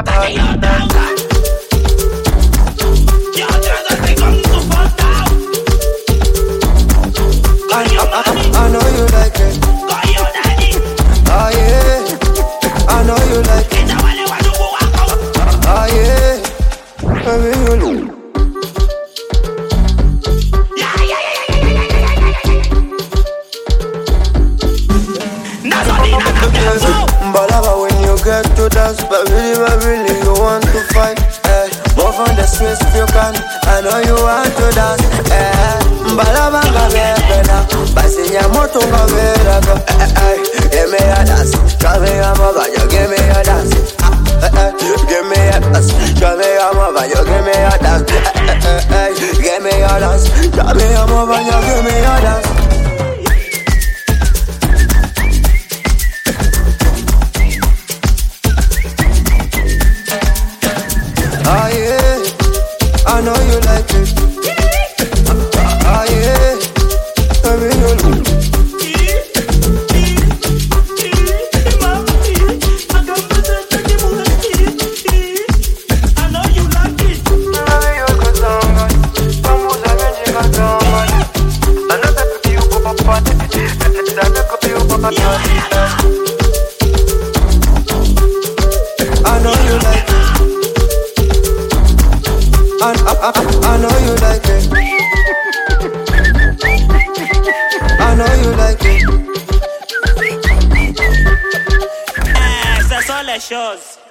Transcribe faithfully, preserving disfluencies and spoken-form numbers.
I know you like it. Oh yeah, I know you like it. Oh yeah, baby you know. Balaba when you get to dance, but really, but really you want to fight. Eh, move on the streets if you can. I know you want to dance. Eh, balaba gabena, basinya moto gabera go. Eh, eh, give me a dance, give me a move, you give me a dance. Eh, eh, give me a dance, give me a move, you give me a dance. Eh, eh, eh, give me a dance, give me a move, you give me a dance. Oh yeah, I know you like it. Oh yeah, baby you know. I know you like it. Baby you go down, vamos a ver si va down. I know that you go up on it, that you go up on it. I know you like it. I, I, I, I know you like it. I know you like it. Eh, ce sont les choses.